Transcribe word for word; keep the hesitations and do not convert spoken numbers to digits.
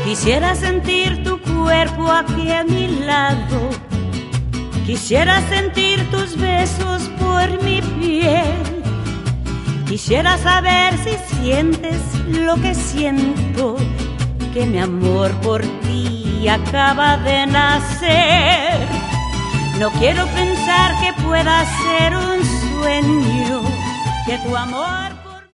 Quisiera sentir tu cuerpo aquí a mi lado. Quisiera sentir tus besos por mi piel. Quisiera saber si sientes lo que siento, que mi amor por ti acaba de nacer. No quiero pensar que pueda ser un sueño, que tu amor